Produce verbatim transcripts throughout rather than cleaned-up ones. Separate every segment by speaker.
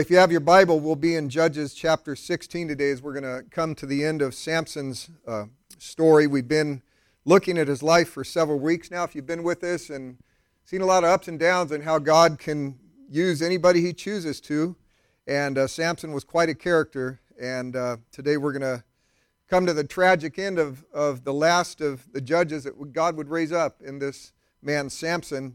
Speaker 1: If you have your Bible, we'll be in Judges chapter sixteen today as we're going to come to the end of Samson's uh, story. We've been looking at his life for several weeks now. If you've been with us and seen a lot of ups and downs and how God can use anybody he chooses to. And uh, Samson was quite a character. And uh, today we're going to come to the tragic end of, of the last of the judges that God would raise up in this man Samson.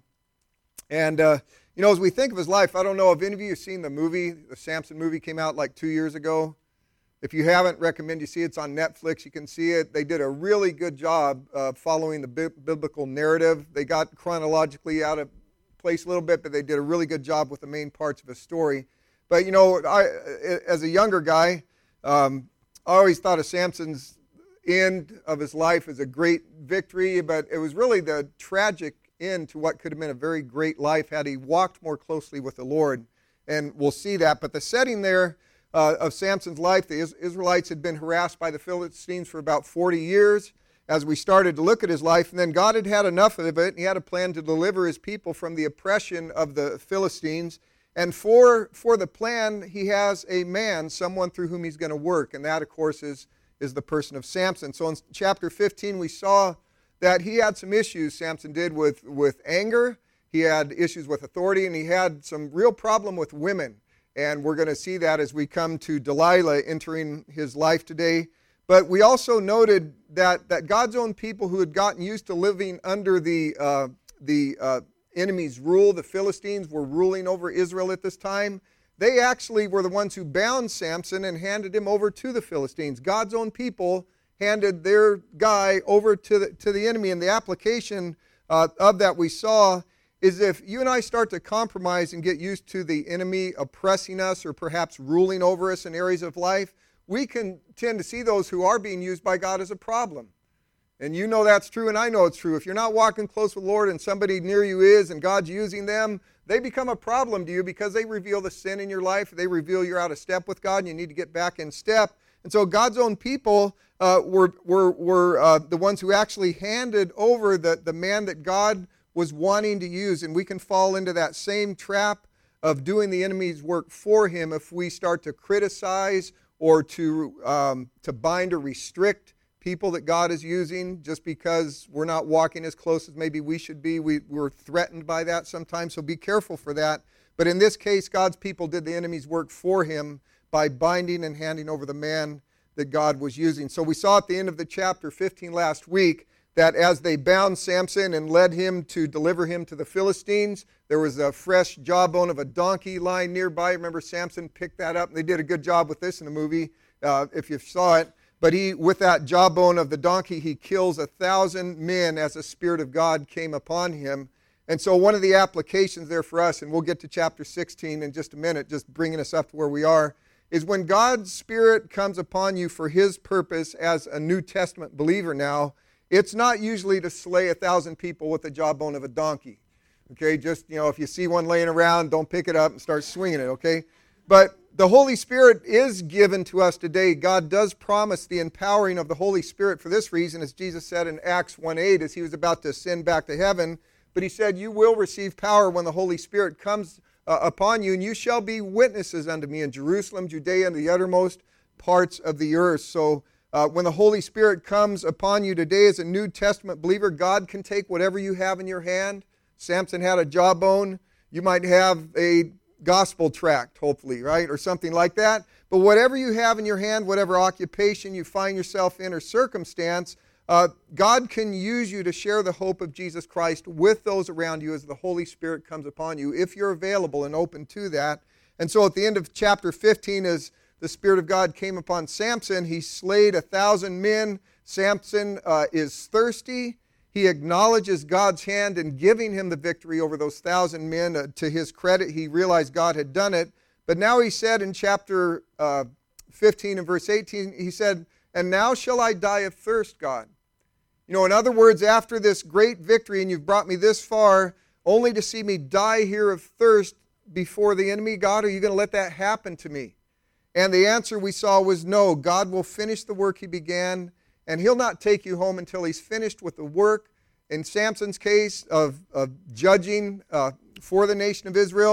Speaker 1: And uh, You know, as we think of his life, I don't know if any of you have seen the movie. The Samson movie came out like two years ago. If you haven't, recommend you see it. It's on Netflix. You can see it. They did a really good job uh, following the bi- biblical narrative. They got chronologically out of place a little bit, but they did a really good job with the main parts of his story. But, you know, I, as a younger guy, um, I always thought of Samson's end of his life as a great victory, but it was really the tragic into what could have been a very great life had he walked more closely with the Lord. And we'll see that. But the setting there uh, of Samson's life, the Israelites had been harassed by the Philistines for about forty years as we started to look at his life. And then God had had enough of it. And he had a plan to deliver his people from the oppression of the Philistines. And for, for the plan, he has a man, someone through whom he's going to work. And that, of course, is, is the person of Samson. So in chapter fifteen, we saw that he had some issues, Samson did, with, with anger. He had issues with authority, and he had some real problem with women. And we're going to see that as we come to Delilah entering his life today. But we also noted that, that God's own people who had gotten used to living under the, uh, the uh, enemy's rule, the Philistines were ruling over Israel at this time. They actually were the ones who bound Samson and handed him over to the Philistines. God's own people handed their guy over to the, to the enemy. And the application uh, of that we saw is if you and I start to compromise and get used to the enemy oppressing us or perhaps ruling over us in areas of life, we can tend to see those who are being used by God as a problem. And you know that's true, and I know it's true. If you're not walking close with the Lord and somebody near you is and God's using them, they become a problem to you because they reveal the sin in your life. They reveal you're out of step with God and you need to get back in step. And so God's own people uh, were, were, were uh, the ones who actually handed over the, the man that God was wanting to use. And we can fall into that same trap of doing the enemy's work for him if we start to criticize or to, um, to bind or restrict people that God is using just because we're not walking as close as maybe we should be. We, we're threatened by that sometimes, so be careful for that. But in this case, God's people did the enemy's work for him by binding and handing over the man that God was using. So we saw at the end of the chapter fifteen last week that as they bound Samson and led him to deliver him to the Philistines, there was a fresh jawbone of a donkey lying nearby. Remember, Samson picked that up, and they did a good job with this in the movie, uh, if you saw it. But he, with that jawbone of the donkey, he kills a thousand men as the Spirit of God came upon him. And so one of the applications there for us, and we'll get to chapter sixteen in just a minute, just bringing us up to where we are, is when God's Spirit comes upon you for His purpose as a New Testament believer now, it's not usually to slay a thousand people with the jawbone of a donkey. Okay, just, you know, if you see one laying around, don't pick it up and start swinging it, okay? But the Holy Spirit is given to us today. God does promise the empowering of the Holy Spirit for this reason, as Jesus said in Acts one eight, as He was about to ascend back to heaven. But He said, you will receive power when the Holy Spirit comes Uh, upon you, and you shall be witnesses unto me in Jerusalem, Judea, and the uttermost parts of the earth. So uh, when the Holy Spirit comes upon you today as a New Testament believer, God can take whatever you have in your hand. Samson had a jawbone. You might have a gospel tract, hopefully, right, or something like that. But whatever you have in your hand, whatever occupation you find yourself in or circumstance, Uh, God can use you to share the hope of Jesus Christ with those around you as the Holy Spirit comes upon you, if you're available and open to that. And so at the end of chapter fifteen, as the Spirit of God came upon Samson, he slayed a thousand men. Samson uh, is thirsty. He acknowledges God's hand in giving him the victory over those thousand men. Uh, to his credit, he realized God had done it. But now he said in chapter uh, fifteen and verse eighteen, he said, and now shall I die of thirst, God. You know, in other words, after this great victory, and you've brought me this far, only to see me die here of thirst before the enemy, God, are you going to let that happen to me? And the answer we saw was no. God will finish the work He began, and He'll not take you home until He's finished with the work, in Samson's case, of, of judging uh, for the nation of Israel.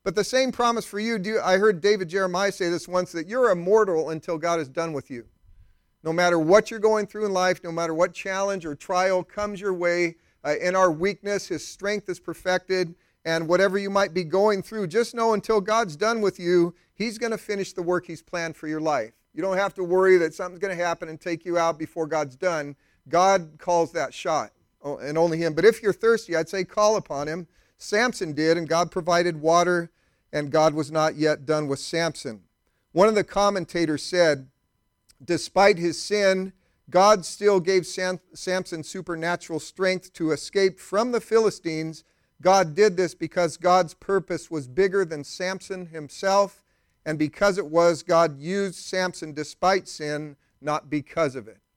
Speaker 1: But the same promise for you, do, I heard David Jeremiah say this once, that you're immortal until God is done with you. No matter what you're going through in life, no matter what challenge or trial comes your way, uh, in our weakness, His strength is perfected. And whatever you might be going through, just know until God's done with you, He's going to finish the work He's planned for your life. You don't have to worry that something's going to happen and take you out before God's done. God calls that shot, and only Him. But if you're thirsty, I'd say call upon Him. Samson did, and God provided water, and God was not yet done with Samson. One of the commentators said, despite his sin, God still gave Sam- Samson supernatural strength to escape from the Philistines. God did this because God's purpose was bigger than Samson himself, and because it was, God used Samson despite sin, not because of it.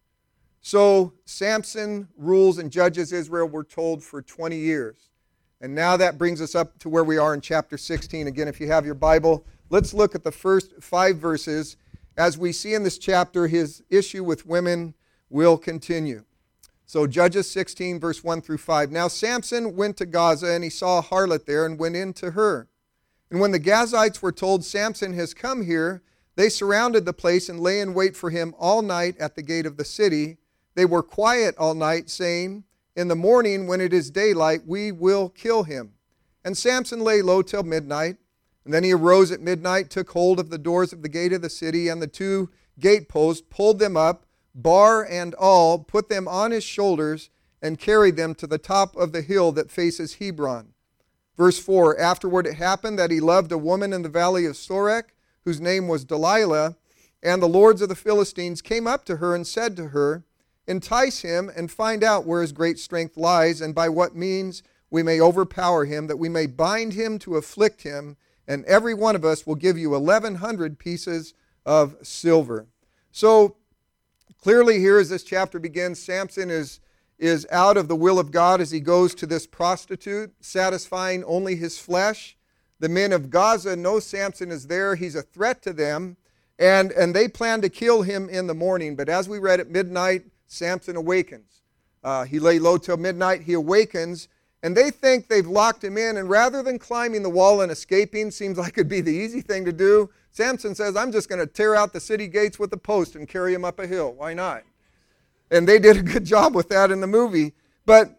Speaker 1: So Samson rules and judges Israel, we're told, for twenty years. And now that brings us up to where we are in chapter sixteen. Again, if you have your Bible, let's look at the first five verses. As we see in this chapter, his issue with women will continue. So Judges sixteen, verse one through five. Now Samson went to Gaza, and he saw a harlot there, and went in to her. And when the Gazites were told, Samson has come here, they surrounded the place and lay in wait for him all night at the gate of the city. They were quiet all night, saying, in the morning, when it is daylight, we will kill him. And Samson lay low till midnight. And then he arose at midnight, took hold of the doors of the gate of the city, and the two gateposts, pulled them up, bar and all, put them on his shoulders, and carried them to the top of the hill that faces Hebron. Verse four, afterward it happened that he loved a woman in the valley of Sorek, whose name was Delilah, and the lords of the Philistines came up to her and said to her, entice him and find out where his great strength lies, and by what means we may overpower him, that we may bind him to afflict him, and every one of us will give you eleven hundred pieces of silver. So clearly here as this chapter begins, Samson is, is out of the will of God as he goes to this prostitute, satisfying only his flesh. The men of Gaza know Samson is there. He's a threat to them, and, and they plan to kill him in the morning. But as we read at midnight, Samson awakens. Uh, he lay low till midnight. He awakens, and they think they've locked him in. And rather than climbing the wall and escaping, seems like it'd be the easy thing to do, Samson says, I'm just going to tear out the city gates with a post and carry him up a hill. Why not? And they did a good job with that in the movie. But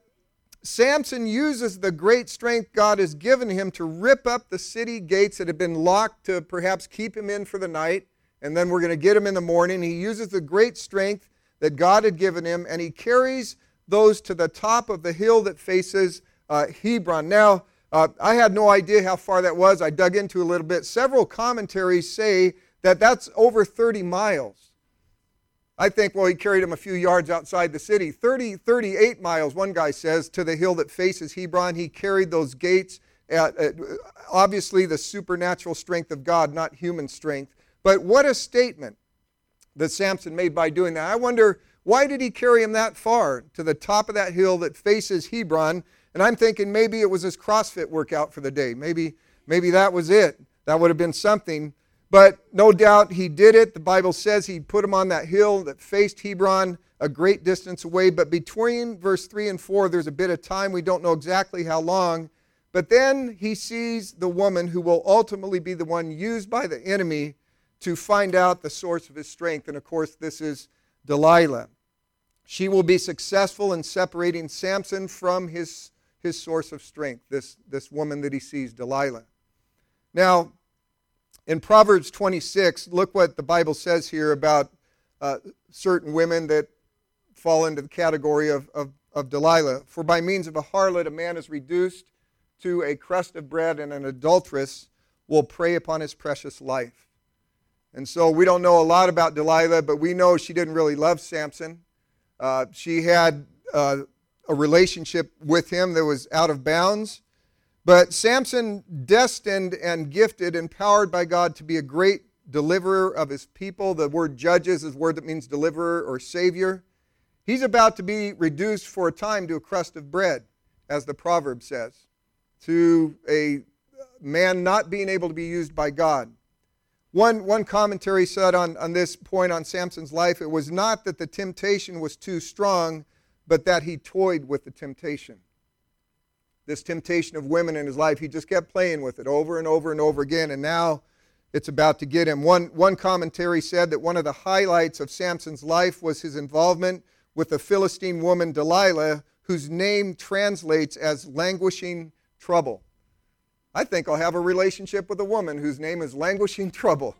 Speaker 1: Samson uses the great strength God has given him to rip up the city gates that had been locked to perhaps keep him in for the night. And then we're going to get him in the morning. He uses the great strength that God had given him, and he carries those to the top of the hill that faces uh, Hebron. Now, uh, I had no idea how far that was. I dug into it a little bit. Several commentaries say that that's over thirty miles. I think, well, he carried him a few yards outside the city. thirty, thirty-eight miles, one guy says, to the hill that faces Hebron. He carried those gates. At, at, obviously, the supernatural strength of God, not human strength. But what a statement that Samson made by doing that. I wonder, why did he carry him that far to the top of that hill that faces Hebron? And I'm thinking maybe it was his CrossFit workout for the day. Maybe, maybe that was it. That would have been something. But no doubt he did it. The Bible says he put him on that hill that faced Hebron a great distance away. But between verse three and four, there's a bit of time. We don't know exactly how long. But then he sees the woman who will ultimately be the one used by the enemy to find out the source of his strength. And of course, this is Delilah. She will be successful in separating Samson from his, his source of strength, this, this woman that he sees, Delilah. Now, in Proverbs twenty-six, look what the Bible says here about uh, certain women that fall into the category of, of, of Delilah. For by means of a harlot, a man is reduced to a crust of bread, and an adulteress will prey upon his precious life. And so we don't know a lot about Delilah, but we know she didn't really love Samson. Uh, she had uh, a relationship with him that was out of bounds. But Samson, destined and gifted, empowered by God to be a great deliverer of his people. The word judges is a word that means deliverer or savior. He's about to be reduced for a time to a crust of bread, as the proverb says, to a man not being able to be used by God. One, one commentary said on, on this point on Samson's life, it was not that the temptation was too strong, but that he toyed with the temptation. this temptation of women in his life. He just kept playing with it over and over and over again, and now it's about to get him. One, one commentary said that one of the highlights of Samson's life was his involvement with the Philistine woman Delilah, whose name translates as languishing trouble. I think I'll have a relationship with a woman whose name is languishing trouble.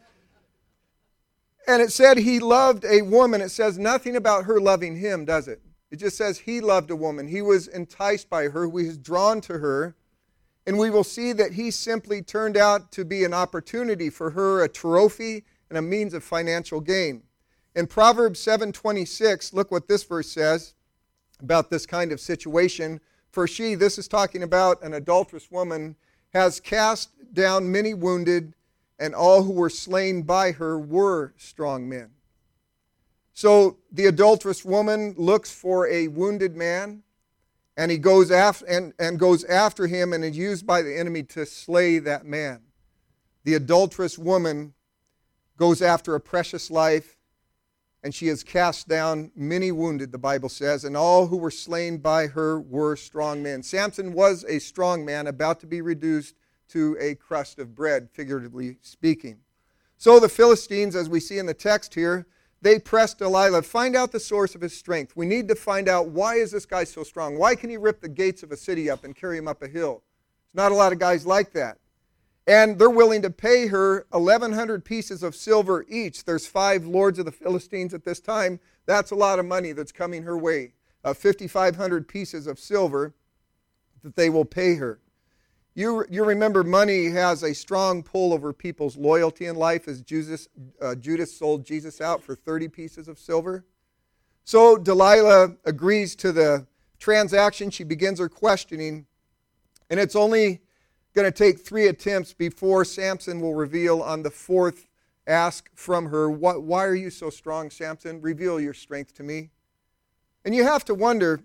Speaker 1: And it said he loved a woman. It says nothing about her loving him, does it? It just says he loved a woman. He was enticed by her. He was drawn to her. And we will see that he simply turned out to be an opportunity for her, a trophy and a means of financial gain. In Proverbs seven twenty-six, look what this verse says about this kind of situation. For she, this is talking about an adulterous woman, has cast down many wounded, and all who were slain by her were strong men. So the adulterous woman looks for a wounded man, and he goes after and, and goes after him and is used by the enemy to slay that man. The adulterous woman goes after a precious life, and she has cast down many wounded, the Bible says, and all who were slain by her were strong men. Samson was a strong man about to be reduced to a crust of bread, figuratively speaking. So the Philistines, as we see in the text here, they pressed Delilah, find out the source of his strength. We need to find out, why is this guy so strong? Why can he rip the gates of a city up and carry him up a hill? There's not a lot of guys like that. And they're willing to pay her eleven hundred pieces of silver each. There's five lords of the Philistines at this time. That's a lot of money that's coming her way. Uh, fifty-five hundred pieces of silver that they will pay her. You, you remember money has a strong pull over people's loyalty in life, as Judas, uh, Judas sold Jesus out for thirty pieces of silver. So Delilah agrees to the transaction. She begins her questioning, and it's only going to take three attempts before Samson will reveal on the fourth ask from her, what, why are you so strong, Samson? Reveal your strength to me. And you have to wonder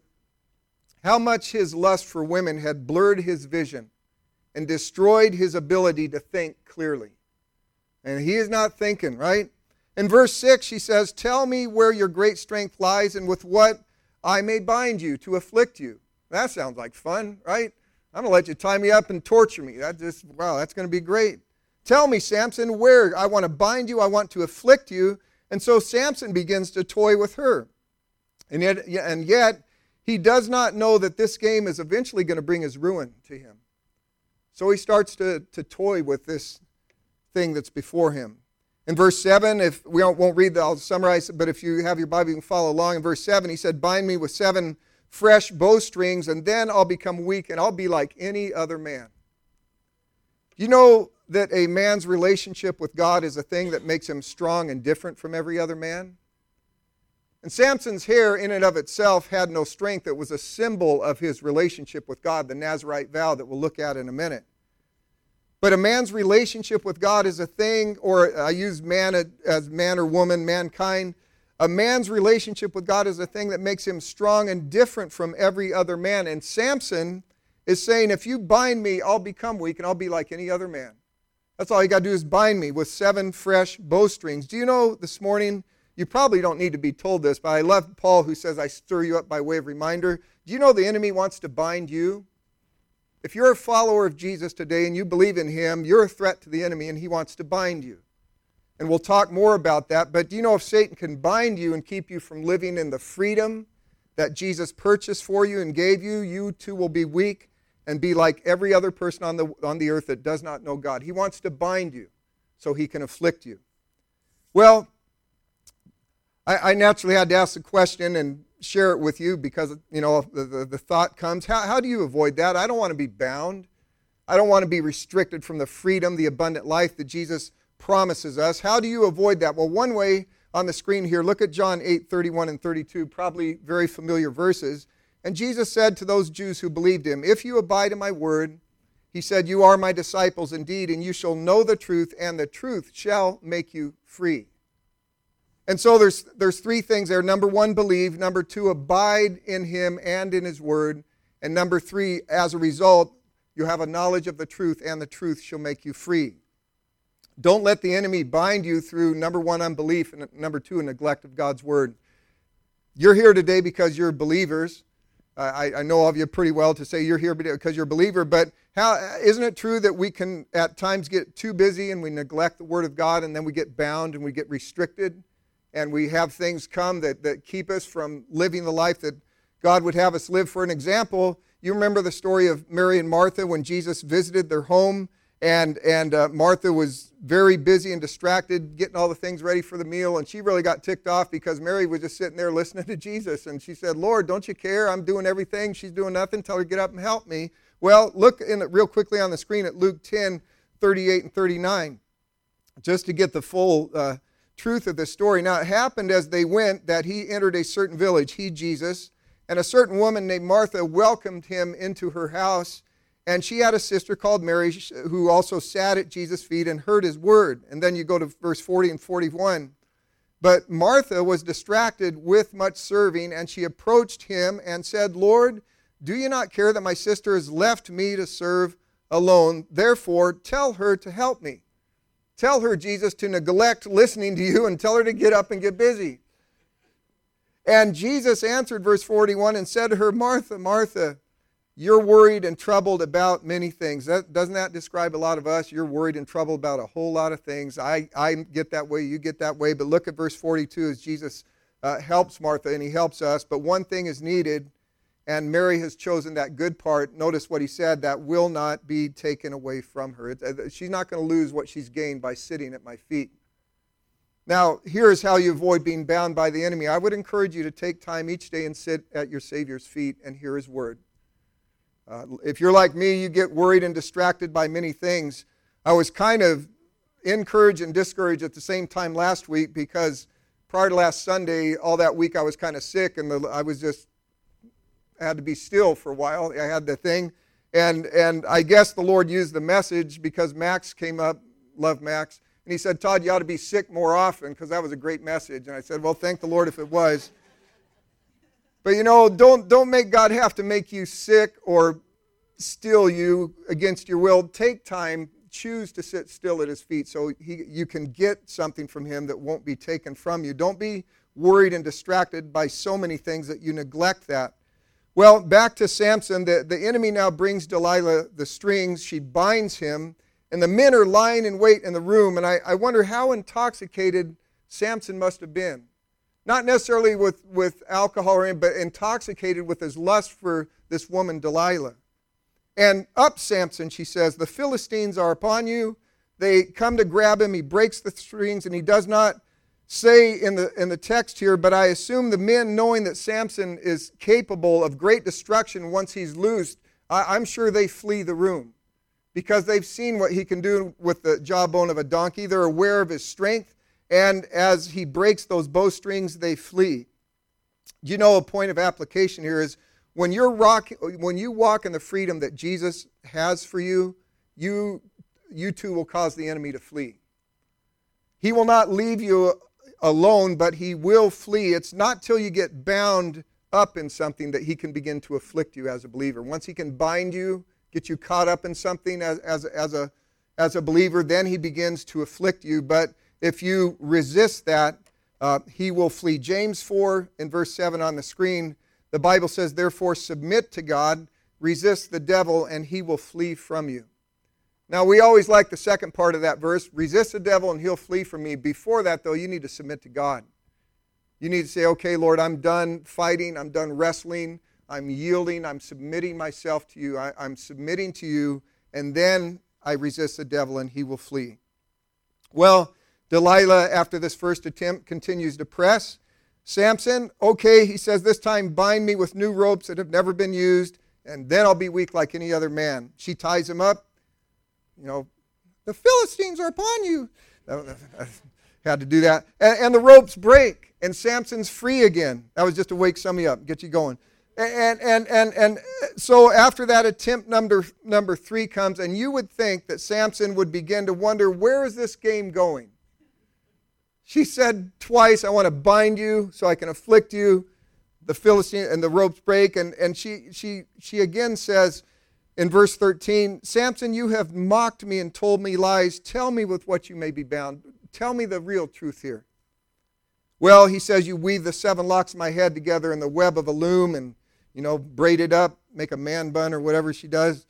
Speaker 1: how much his lust for women had blurred his vision and destroyed his ability to think clearly. And he is not thinking, right? In verse six, she says, tell me where your great strength lies and with what I may bind you to afflict you. That sounds like fun, right? I'm going to let you tie me up and torture me. That just, wow, that's going to be great. Tell me, Samson, where I want to bind you, I want to afflict you. And so Samson begins to toy with her. And yet, and yet he does not know that this game is eventually going to bring his ruin to him. So he starts to, to toy with this thing that's before him. In verse seven, if we won't read that, I'll summarize it, but if you have your Bible, you can follow along. In verse seven, he said, bind me with seven fresh bowstrings, and then I'll become weak, and I'll be like any other man. You know that a man's relationship with God is a thing that makes him strong and different from every other man? And Samson's hair in and of itself had no strength. It was a symbol of his relationship with God, the Nazirite vow that we'll look at in a minute. But a man's relationship with God is a thing, or I use man as man or woman, mankind. A man's relationship with God is a thing that makes him strong and different from every other man. And Samson is saying, if you bind me, I'll become weak and I'll be like any other man. That's all you got to do is bind me with seven fresh bowstrings. Do you know this morning, you probably don't need to be told this, but I love Paul who says, I stir you up by way of reminder. Do you know the enemy wants to bind you? If you're a follower of Jesus today and you believe in him, you're a threat to the enemy and he wants to bind you. And we'll talk more about that. But do you know if Satan can bind you and keep you from living in the freedom that Jesus purchased for you and gave you, you too will be weak and be like every other person on the, on the earth that does not know God. He wants to bind you so he can afflict you. Well, I, I naturally had to ask the question and share it with you because, you know, the, the, the thought comes, how, how do you avoid that? I don't want to be bound. I don't want to be restricted from the freedom, the abundant life that Jesus promises us. How do you avoid that? Well, one way on the screen here, look at John eight, thirty-one and thirty-two, probably very familiar verses. And Jesus said to those Jews who believed him, if you abide in my word, he said, you are my disciples indeed, and you shall know the truth, and the truth shall make you free. And so there's, there's three things there. Number one, believe. Number two, abide in him and in his word. And number three, as a result, you have a knowledge of the truth, and the truth shall make you free. Don't let the enemy bind you through, number one, unbelief, and number two, a neglect of God's word. You're here today because you're believers. I, I know of you pretty well to say you're here because you're a believer, but how isn't it true that we can at times get too busy and we neglect the Word of God, and then we get bound and we get restricted, and we have things come that, that keep us from living the life that God would have us live? For an example, you remember the story of Mary and Martha when Jesus visited their home, and, and uh, Martha was very busy and distracted getting all the things ready for the meal, and she really got ticked off because Mary was just sitting there listening to Jesus, and she said, Lord, don't you care? I'm doing everything. She's doing nothing. Tell her to get up and help me. Well, look in it real quickly on the screen at Luke ten, thirty-eight and thirty-nine, just to get the full uh, truth of this story. Now, it happened as they went that he entered a certain village, he, Jesus, and a certain woman named Martha welcomed him into her house. And she had a sister called Mary who also sat at Jesus' feet and heard his word. And then you go to verse forty and forty-one. But Martha was distracted with much serving, and she approached him and said, Lord, do you not care that my sister has left me to serve alone? Therefore, tell her to help me. Tell her, Jesus, to neglect listening to you and tell her to get up and get busy. And Jesus answered, verse forty-one, and said to her, Martha, Martha, you're worried and troubled about many things. That, doesn't that describe a lot of us? You're worried and troubled about a whole lot of things. I, I get that way, you get that way. But look at verse forty-two as Jesus uh, helps Martha, and he helps us. But one thing is needed, and Mary has chosen that good part. Notice what he said, that will not be taken away from her. It, uh, she's not going to lose what she's gained by sitting at my feet. Now, here's how you avoid being bound by the enemy. I would encourage you to take time each day and sit at your Savior's feet and hear his word. Uh, if you're like me, you get worried and distracted by many things. I was kind of encouraged and discouraged at the same time last week because prior to last Sunday, all that week I was kind of sick, and the, I was just, I had to be still for a while. I had the thing. And, and I guess the Lord used the message because Max came up, love Max, and he said, Todd, you ought to be sick more often because that was a great message. And I said, well, thank the Lord if it was. But you know, don't don't make God have to make you sick or still you against your will. Take time, choose to sit still at his feet so he, you can get something from him that won't be taken from you. Don't be worried and distracted by so many things that you neglect that. Well, back to Samson. The, the enemy now brings Delilah the strings. She binds him, and the men are lying in wait in the room. And I, I wonder how intoxicated Samson must have been. Not necessarily with, with alcohol or anything, but intoxicated with his lust for this woman, Delilah. And up, Samson, she says, the Philistines are upon you. They come to grab him. He breaks the strings, and he does not say in the, in the text here, but I assume the men, knowing that Samson is capable of great destruction once he's loosed, I, I'm sure they flee the room because they've seen what he can do with the jawbone of a donkey. They're aware of his strength. And as he breaks those bowstrings, they flee. You know, a point of application here is when you're rock, when you walk in the freedom that Jesus has for you, you, you too will cause the enemy to flee. He will not leave you alone, but he will flee. It's not till you get bound up in something that he can begin to afflict you as a believer. Once he can bind you, get you caught up in something as, as, as, a, as a believer, then he begins to afflict you. But if you resist that, uh, he will flee. James four in verse seven on the screen, the Bible says, therefore submit to God, resist the devil, and he will flee from you. Now, we always like the second part of that verse, resist the devil and he'll flee from me. Before that, though, you need to submit to God. You need to say, okay, Lord, I'm done fighting, I'm done wrestling, I'm yielding, I'm submitting myself to you, I, I'm submitting to you, and then I resist the devil and he will flee. Well, Delilah, after this first attempt, continues to press. Samson, okay, he says, this time bind me with new ropes that have never been used, and then I'll be weak like any other man. She ties him up. You know, the Philistines are upon you. I had to do that. And, and the ropes break, and Samson's free again. That was just to wake some of you up, get you going. And, and, and, and so after that attempt number, number three comes, and you would think that Samson would begin to wonder, where is this game going? She said twice, I want to bind you so I can afflict you. The Philistine and the ropes break. And, and she, she, she again says in verse thirteen, Samson, you have mocked me and told me lies. Tell me with what you may be bound. Tell me the real truth here. Well, he says, you weave the seven locks of my head together in the web of a loom, and you know, braid it up, make a man bun or whatever she does.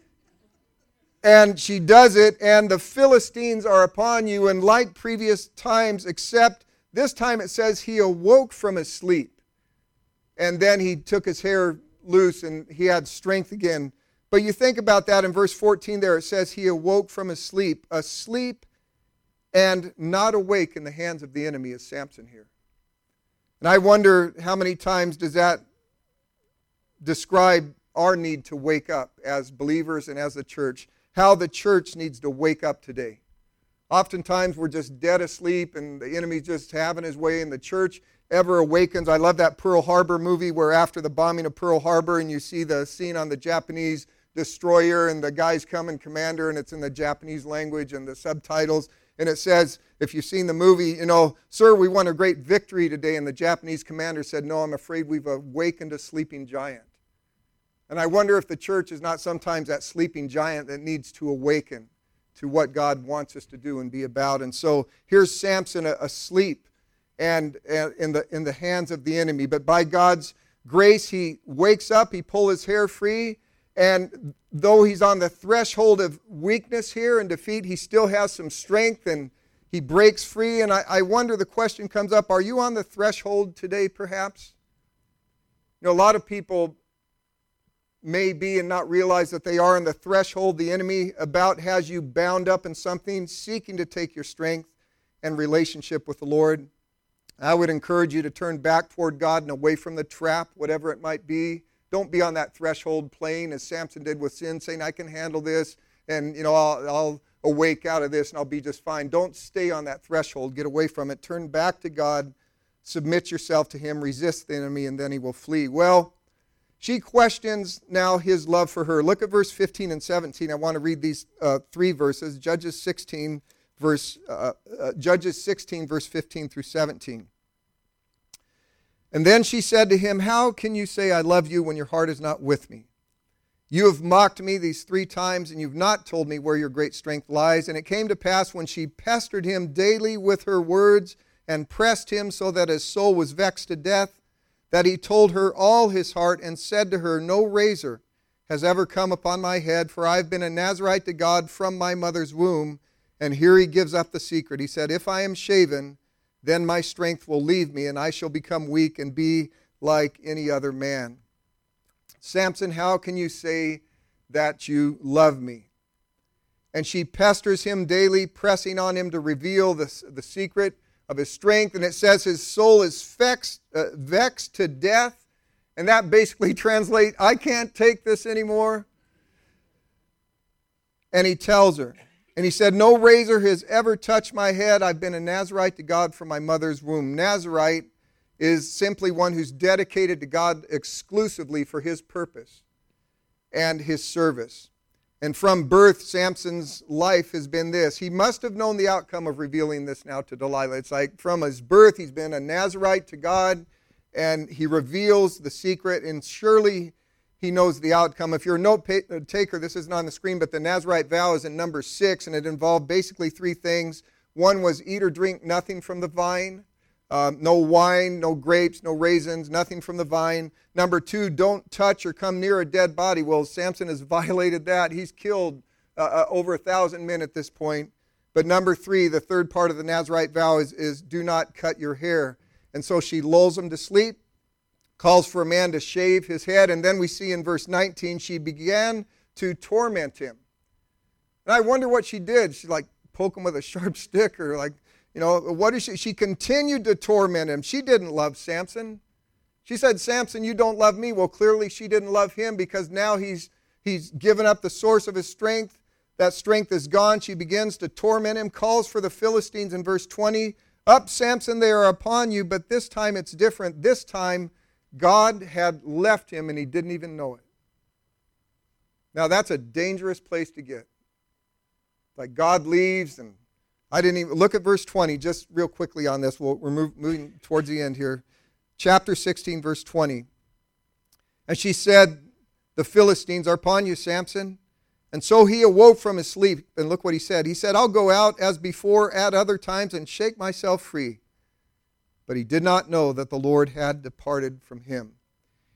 Speaker 1: And she does it, and the Philistines are upon you. And like previous times, except this time it says he awoke from his sleep. And then he took his hair loose and he had strength again. But you think about that in verse fourteen there, it says he awoke from his sleep. Asleep and not awake in the hands of the enemy is Samson here. And I wonder how many times does that describe our need to wake up as believers and as a church. How the church needs to wake up today. Oftentimes we're just dead asleep and the enemy's just having his way and the church ever awakens. I love that Pearl Harbor movie where after the bombing of Pearl Harbor and you see the scene on the Japanese destroyer and the guys come in commander and it's in the Japanese language and the subtitles. And it says, if you've seen the movie, you know, sir, we won a great victory today. And the Japanese commander said, no, I'm afraid we've awakened a sleeping giant. And I wonder if the church is not sometimes that sleeping giant that needs to awaken to what God wants us to do and be about. And so here's Samson asleep and, and in the in the hands of the enemy. But by God's grace, he wakes up, he pulls his hair free, and though he's on the threshold of weakness here and defeat, he still has some strength and he breaks free. And I, I wonder, the question comes up, are you on the threshold today perhaps? You know, a lot of people may be and not realize that they are on the threshold. The enemy about has you bound up in something, seeking to take your strength and relationship with the Lord. I would encourage you to turn back toward God and away from the trap, whatever it might be. Don't be on that threshold playing as Samson did with sin, saying, I can handle this and, you know, I'll, I'll awake out of this and I'll be just fine. Don't stay on that threshold. Get away from it. Turn back to God. Submit yourself to Him. Resist the enemy and then he will flee. Well, she questions now his love for her. Look at verse fifteen and seventeen. I want to read these uh, three verses. Judges sixteen, verse uh, uh, Judges sixteen, verse fifteen through seventeen. And then she said to him, how can you say I love you when your heart is not with me? You have mocked me these three times, and you've not told me where your great strength lies. And it came to pass when she pestered him daily with her words and pressed him so that his soul was vexed to death, that he told her all his heart and said to her, no razor has ever come upon my head, for I have been a Nazirite to God from my mother's womb. And here he gives up the secret. He said, if I am shaven, then my strength will leave me, and I shall become weak and be like any other man. Samson, how can you say that you love me? And she pesters him daily, pressing on him to reveal the, the secret of his strength. And it says his soul is vexed, uh, vexed to death. And that basically translates, I can't take this anymore. And he tells her, and he said, no razor has ever touched my head. I've been a Nazirite to God from my mother's womb. Nazirite is simply one who's dedicated to God exclusively for his purpose and his service. And from birth, Samson's life has been this. He must have known the outcome of revealing this now to Delilah. It's like from his birth, he's been a Nazirite to God, and he reveals the secret, and surely he knows the outcome. If you're a note taker, this isn't on the screen, but the Nazirite vow is in number six, and it involved basically three things. One was eat or drink nothing from the vine. Um, no wine, no grapes, no raisins, nothing from the vine. Number two, don't touch or come near a dead body. Well, Samson has violated that. He's killed uh, uh, over a thousand men at this point. But number three, the third part of the Nazirite vow is, is do not cut your hair. And so she lulls him to sleep, calls for a man to shave his head, and then we see in verse nineteen, she began to torment him. And I wonder what she did. She like poke him with a sharp stick or like, you know, what is she? She continued to torment him. She didn't love Samson. She said, Samson, you don't love me. Well, clearly she didn't love him because now he's he's given up the source of his strength. That strength is gone. She begins to torment him, calls for the Philistines in verse twenty. Up, Samson, they are upon you, but this time it's different. This time God had left him and he didn't even know it. Now that's a dangerous place to get. Like God leaves, and I didn't even, look at verse twenty just real quickly on this. We'll, we're move, moving towards the end here. Chapter sixteen, verse twenty. And she said, the Philistines are upon you, Samson. And so he awoke from his sleep, and look what he said. He said, I'll go out as before at other times and shake myself free. But he did not know that the Lord had departed from him.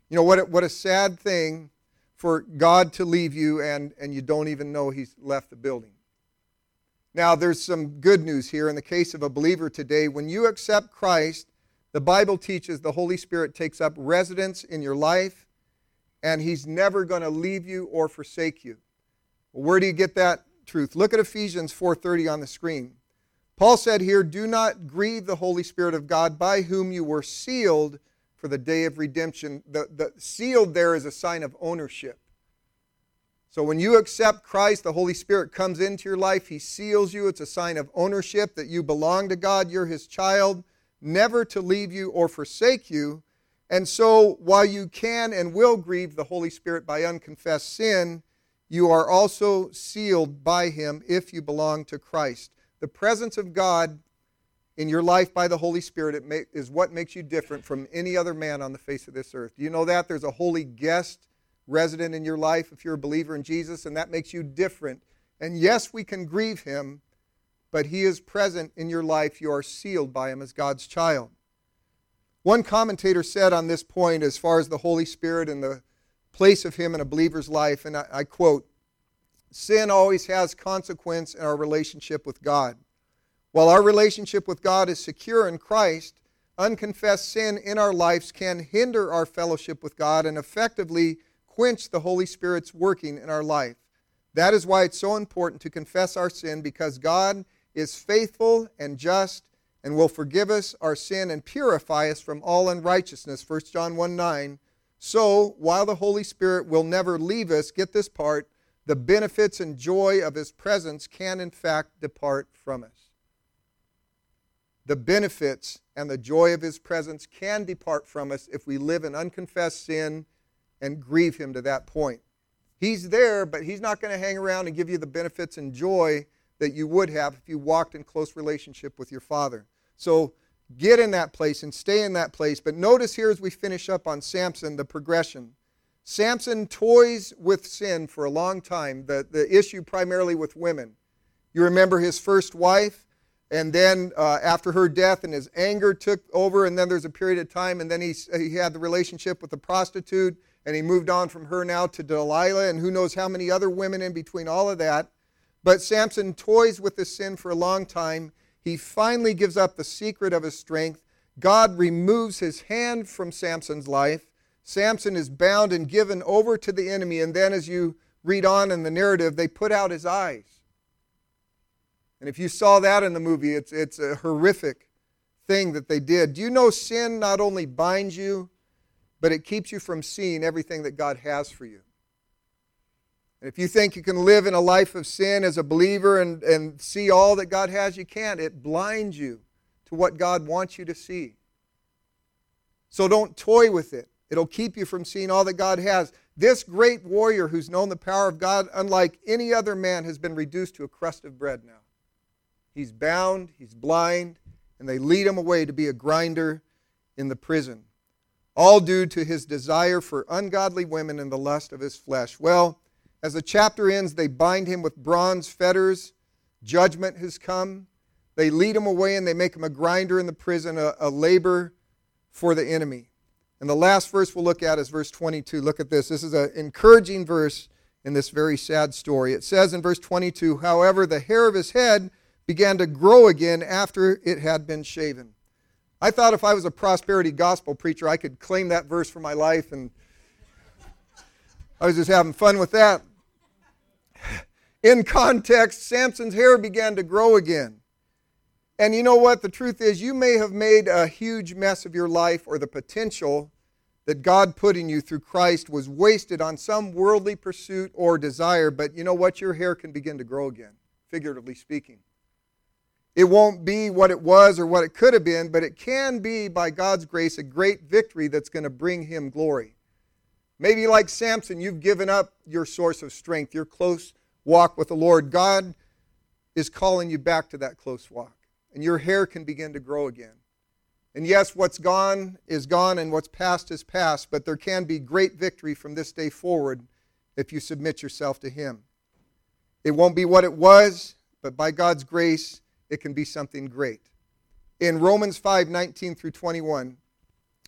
Speaker 1: You know, what a, what a sad thing for God to leave you and, and you don't even know He's left the building. Now, there's some good news here. In the case of a believer today, when you accept Christ, the Bible teaches the Holy Spirit takes up residence in your life, and He's never going to leave you or forsake you. Well, where do you get that truth? Look at Ephesians four thirty on the screen. Paul said here, do not grieve the Holy Spirit of God, by whom you were sealed for the day of redemption. The, the sealed there is a sign of ownership. So when you accept Christ, the Holy Spirit comes into your life. He seals you. It's a sign of ownership that you belong to God. You're His child, never to leave you or forsake you. And so while you can and will grieve the Holy Spirit by unconfessed sin, you are also sealed by Him if you belong to Christ. The presence of God in your life by the Holy Spirit it may, is what makes you different from any other man on the face of this earth. Do you know that? There's a holy guest resident in your life if you're a believer in Jesus, and that makes you different. And yes, we can grieve Him, but He is present in your life. You are sealed by Him as God's child. One commentator said on this point, as far as the Holy Spirit and the place of Him in a believer's life, and I, I quote, sin always has consequence in our relationship with God. While our relationship with God is secure in Christ, unconfessed sin in our lives can hinder our fellowship with God and effectively quench the Holy Spirit's working in our life. That is why it's so important to confess our sin, because God is faithful and just and will forgive us our sin and purify us from all unrighteousness. First John one nine. So, while the Holy Spirit will never leave us, get this part, the benefits and joy of His presence can in fact depart from us. The benefits and the joy of His presence can depart from us if we live in unconfessed sin and grieve Him to that point. He's there, but He's not going to hang around and give you the benefits and joy that you would have if you walked in close relationship with your Father. So get in that place and stay in that place. But notice here as we finish up on Samson, the progression. Samson toys with sin for a long time, the, the issue primarily with women. You remember his first wife, and then uh, after her death and his anger took over, and then there's a period of time, and then he, he had the relationship with the prostitute, and he moved on from her now to Delilah, and who knows how many other women in between all of that. But Samson toys with this sin for a long time. He finally gives up the secret of his strength. God removes His hand from Samson's life. Samson is bound and given over to the enemy, and then as you read on in the narrative, they put out his eyes. And if you saw that in the movie, it's, it's a horrific thing that they did. Do you know sin not only binds you, but it keeps you from seeing everything that God has for you? And if you think you can live in a life of sin as a believer and, and see all that God has, you can't. It blinds you to what God wants you to see. So don't toy with it. It'll keep you from seeing all that God has. This great warrior who's known the power of God, unlike any other man, has been reduced to a crust of bread now. He's bound, he's blind, and they lead him away to be a grinder in the prison. All due to his desire for ungodly women and the lust of his flesh. Well, as the chapter ends, they bind him with bronze fetters. Judgment has come. They lead him away and they make him a grinder in the prison, a, a labor for the enemy. And the last verse we'll look at is verse twenty-two. Look at this. This is an encouraging verse in this very sad story. It says in verse twenty-two, however, the hair of his head began to grow again after it had been shaven. I thought if I was a prosperity gospel preacher, I could claim that verse for my life, and I was just having fun with that. In context, Samson's hair began to grow again. And you know what? The truth is, you may have made a huge mess of your life, or the potential that God put in you through Christ was wasted on some worldly pursuit or desire, but you know what? Your hair can begin to grow again, figuratively speaking. It won't be what it was or what it could have been, but it can be, by God's grace, a great victory that's going to bring Him glory. Maybe like Samson, you've given up your source of strength, your close walk with the Lord. God is calling you back to that close walk, and your hair can begin to grow again. And yes, what's gone is gone and what's past is past, but there can be great victory from this day forward if you submit yourself to Him. It won't be what it was, but by God's grace, it can be something great. In Romans five nineteen through twenty-one,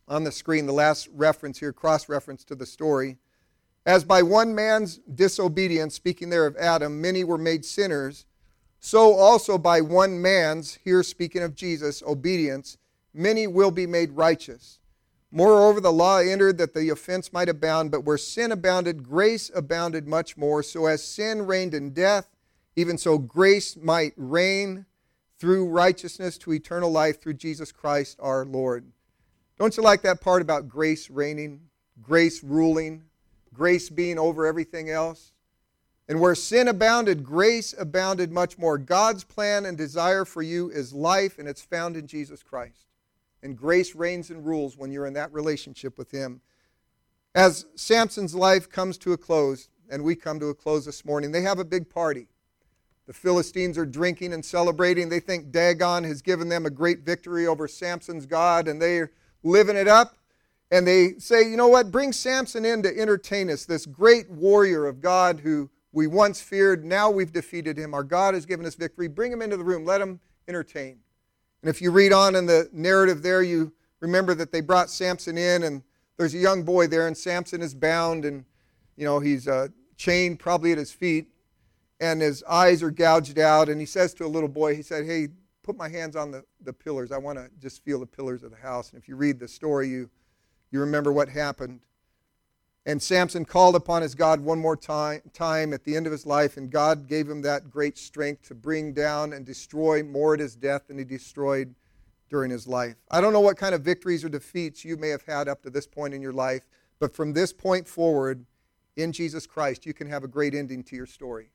Speaker 1: on the screen, the last reference here, cross-reference to the story. As by one man's disobedience, speaking there of Adam, many were made sinners, so also by one man's, here speaking of Jesus, obedience, many will be made righteous. Moreover, the law entered that the offense might abound, but where sin abounded, grace abounded much more. So as sin reigned in death, even so grace might reign through righteousness to eternal life through Jesus Christ our Lord. Don't you like that part about grace reigning, grace ruling, grace being over everything else? And where sin abounded, grace abounded much more. God's plan and desire for you is life, and it's found in Jesus Christ. And grace reigns and rules when you're in that relationship with Him. As Samson's life comes to a close, and we come to a close this morning, they have a big party. The Philistines are drinking and celebrating. They think Dagon has given them a great victory over Samson's God, and they're living it up. And they say, you know what, bring Samson in to entertain us, this great warrior of God who we once feared. Now we've defeated him. Our God has given us victory. Bring him into the room. Let him entertain. And if you read on in the narrative there, you remember that they brought Samson in, and there's a young boy there, and Samson is bound, and you know he's uh, chained probably at his feet, and his eyes are gouged out, and he says to a little boy, he said, hey, put my hands on the, the pillars. I want to just feel the pillars of the house. And if you read the story, you, you remember what happened. And Samson called upon his God one more time, time at the end of his life, and God gave him that great strength to bring down and destroy more at his death than he destroyed during his life. I don't know what kind of victories or defeats you may have had up to this point in your life, but from this point forward, in Jesus Christ, you can have a great ending to your story.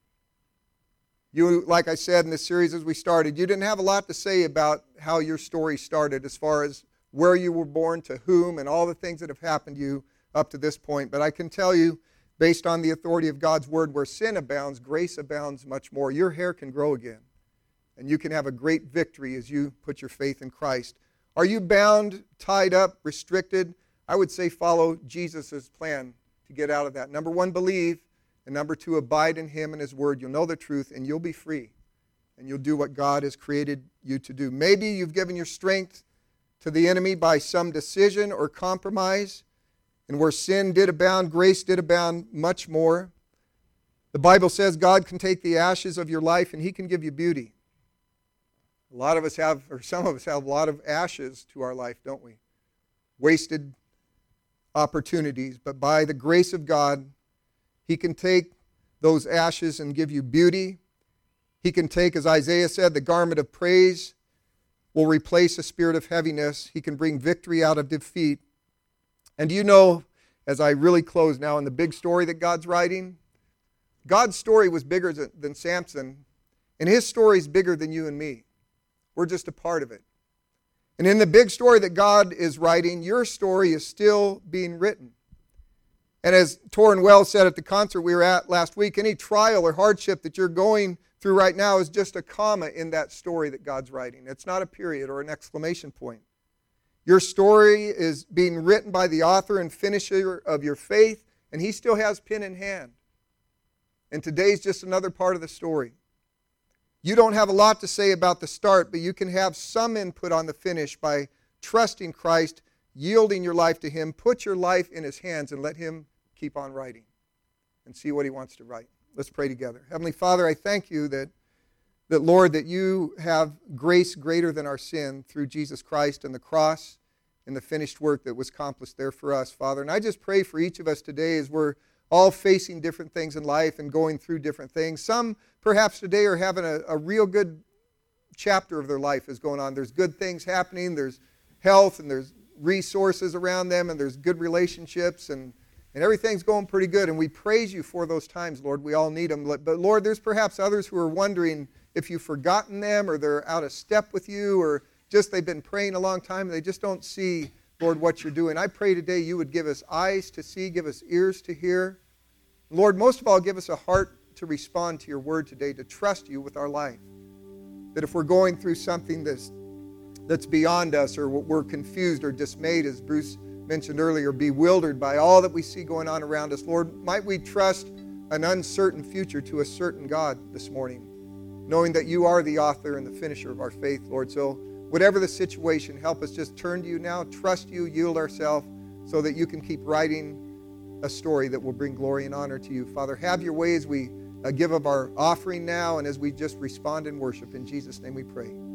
Speaker 1: You, like I said in this series as we started, you didn't have a lot to say about how your story started as far as where you were born, to whom, and all the things that have happened to you up to this point. But I can tell you, based on the authority of God's Word, where sin abounds, grace abounds much more. Your hair can grow again, and you can have a great victory as you put your faith in Christ. Are you bound, tied up, restricted? I would say follow Jesus' plan to get out of that. Number one, believe. And number two, abide in Him and His Word. You'll know the truth, and you'll be free. And you'll do what God has created you to do. Maybe you've given your strength to the enemy by some decision or compromise. And where sin did abound, grace did abound much more. The Bible says God can take the ashes of your life and He can give you beauty. A lot of us have, or some of us have a lot of ashes to our life, don't we? Wasted opportunities. But by the grace of God, He can take those ashes and give you beauty. He can take, as Isaiah said, the garment of praise will replace a spirit of heaviness. He can bring victory out of defeat. And do you know, as I really close now in the big story that God's writing, God's story was bigger than Samson, and His story is bigger than you and me. We're just a part of it. And in the big story that God is writing, your story is still being written. And as Torrin Wells said at the concert we were at last week, any trial or hardship that you're going through right now is just a comma in that story that God's writing. It's not a period or an exclamation point. Your story is being written by the author and finisher of your faith, and He still has pen in hand. And today's just another part of the story. You don't have a lot to say about the start, but you can have some input on the finish by trusting Christ, yielding your life to Him. Put your life in His hands and let Him keep on writing and see what He wants to write. Let's pray together. Heavenly Father, I thank You that, that Lord, that You have grace greater than our sin through Jesus Christ and the cross and the finished work that was accomplished there for us, Father. And I just pray for each of us today as we're all facing different things in life and going through different things. Some perhaps today are having a, a real good chapter of their life is going on. There's good things happening. There's health and there's resources around them and there's good relationships and And everything's going pretty good, and we praise You for those times, Lord. We all need them. But, Lord, there's perhaps others who are wondering if You've forgotten them or they're out of step with You or just they've been praying a long time and they just don't see, Lord, what You're doing. I pray today You would give us eyes to see, give us ears to hear. Lord, most of all, give us a heart to respond to Your Word today, to trust You with our life. That if we're going through something that's, that's beyond us or we're confused or dismayed, as Bruce mentioned earlier, bewildered by all that we see going on around us, Lord, might we trust an uncertain future to a certain God this morning, knowing that You are the author and the finisher of our faith, Lord. So Whatever the situation, help us just turn to you now, trust you, yield ourselves, so that you can keep writing a story that will bring glory and honor to you. Father, have your way as we uh, give of our offering now and as we just respond in worship. In Jesus' name we pray.